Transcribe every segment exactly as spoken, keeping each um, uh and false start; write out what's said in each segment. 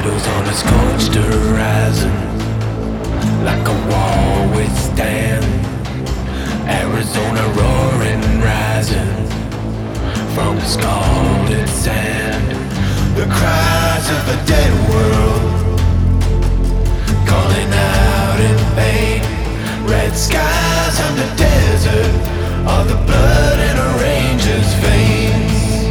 Shadows on a scorched horizon, like a wall withstand. Arizona roaring, rising from the scalded sand. The cries of a dead world, calling out in pain. Red skies on the desert, all the blood in a ranger's veins.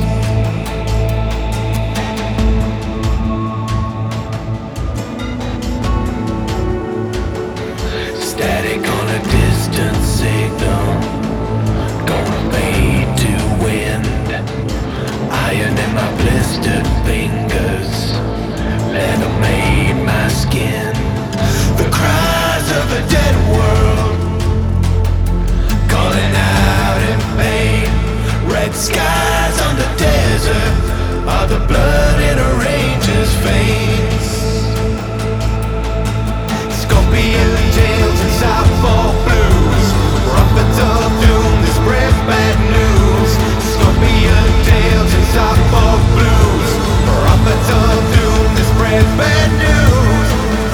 Static on a distant signal, gonna fade to wind. Iron in my blistered fingers, leather made my skin. The cries of a dead world, calling out in pain. Red skies on the desert, all the blood in a ranger's veins. Scorpion tails and softball blues, rockets of doom that spread bad news. Scorpion tails and softball blues, rockets of doom that spread bad news.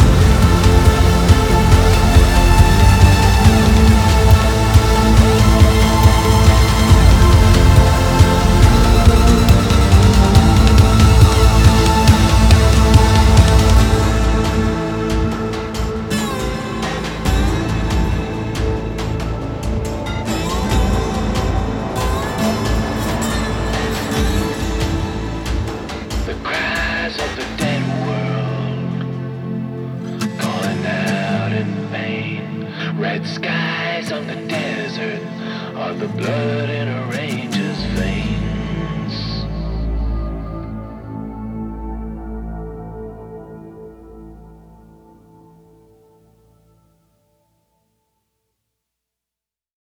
The cries of the dead world, calling out in pain. Red skies on the desert, all the blood in a rain.